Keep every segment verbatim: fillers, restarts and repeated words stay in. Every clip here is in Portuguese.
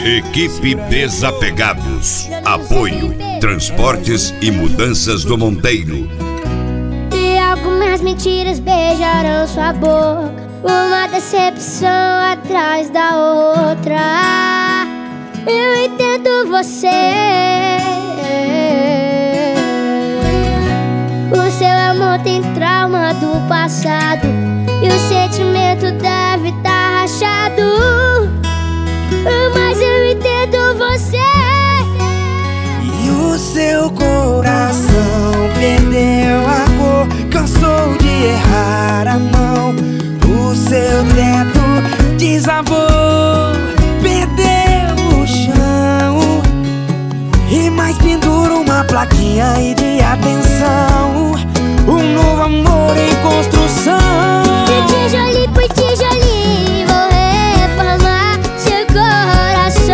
Equipe Desapegados. Apoio Transportes e Mudanças do Monteiro. E algumas mentiras beijarão sua boca, uma decepção atrás da outra. Eu entendo você. O seu amor tem trauma do passado e o sentimento deve estar rachado. Mas eu entendo você. E o seu coração perdeu a cor, cansou de errar a mão. O seu teto desabou, perdeu o chão. E mais pendura uma plaquinha aí de atenção. Um novo amor em construção. De tijolinho por tijolinho vou reformar seu coração.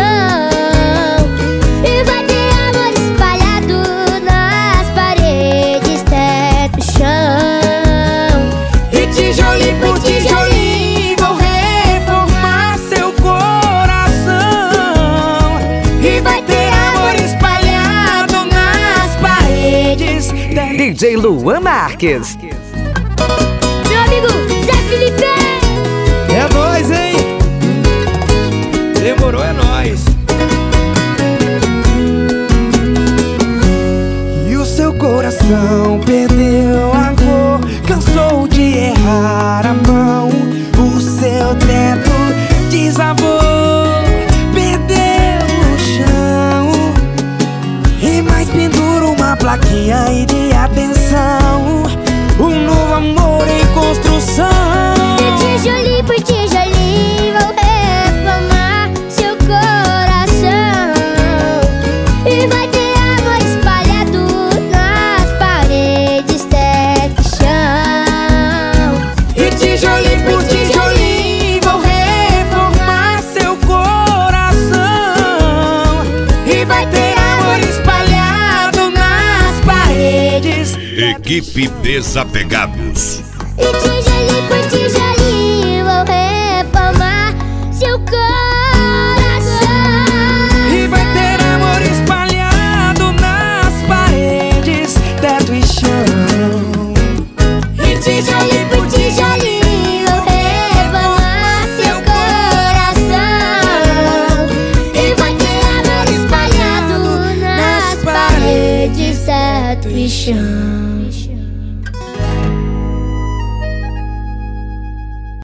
E vai ter amor espalhado nas paredes, teto e chão. E tijolinho por tijolinho vou reformar seu coração. E vai ter amor espalhado nas paredes. D J Luan Marques. Meu amigo Zé Felipe. É nóis, hein? Demorou, é nóis. E o seu coração perdeu a cor, cansou de errar a mão. O seu teto desabou, perdeu o chão. E mais pendura uma plaquinha aí de atenção. Um novo amor em construção. De tijolinho por tijolinho vou reformar seu coração. E vai ter amor espalhado nas paredes, teto e chão. E tijolinho por tijolinho vou reformar seu coração. E vai ter amor espalhado nas paredes. Equipe Desapegados. E tijolinho por tijolinho vou reformar seu coração. E vai ter amor espalhado nas paredes, teto e chão. E tijolinho por tijolinho vou reformar seu coração. E vai ter amor espalhado nas paredes, teto e chão.